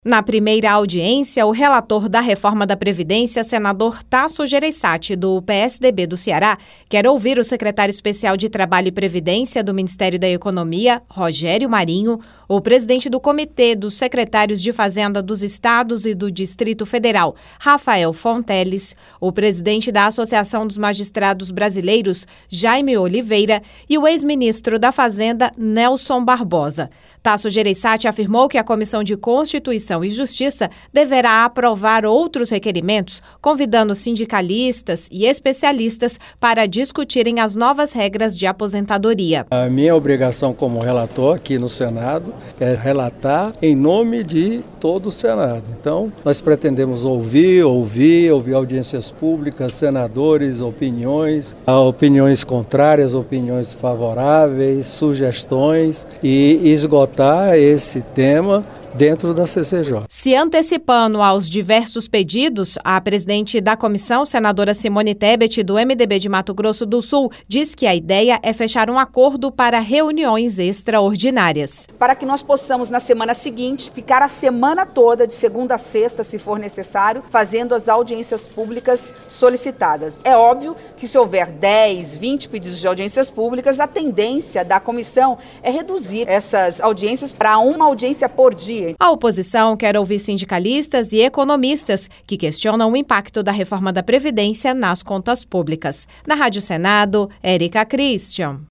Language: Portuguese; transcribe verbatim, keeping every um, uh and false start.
Na primeira audiência, o relator da reforma da Previdência, senador Tasso Gereissati, do P S D B do Ceará, quer ouvir o secretário especial de Trabalho e Previdência do Ministério da Economia, Rogério Marinho, o presidente do Comitê dos Secretários de Fazenda dos Estados e do Distrito Federal, Rafael Fonteles, o presidente da Associação dos Magistrados Brasileiros, Jaime Oliveira, e o ex-ministro da Fazenda, Nelson Barbosa. Tasso Gereissati afirmou que a Comissão de Constituição e Justiça deverá aprovar outros requerimentos, convidando sindicalistas e especialistas para discutirem as novas regras de aposentadoria. A minha obrigação como relator aqui no Senado é relatar em nome de todo o Senado. Então, nós pretendemos ouvir, ouvir, ouvir audiências públicas, senadores, opiniões, opiniões contrárias, opiniões favoráveis, sugestões e esgotar esse tema dentro da C C J. Se antecipando aos diversos pedidos, a presidente da comissão, senadora Simone Tebet, do M D B de Mato Grosso do Sul, diz que a ideia é fechar um acordo para reuniões extraordinárias. Para que nós possamos, na semana seguinte, ficar a semana toda, de segunda a sexta, se for necessário, fazendo as audiências públicas solicitadas. É óbvio que se houver dez, vinte pedidos de audiências públicas, a tendência da comissão é reduzir essas audiências para uma audiência por dia. A oposição quer ouvir sindicalistas e economistas que questionam o impacto da reforma da Previdência nas contas públicas. Na Rádio Senado, Érica Christian.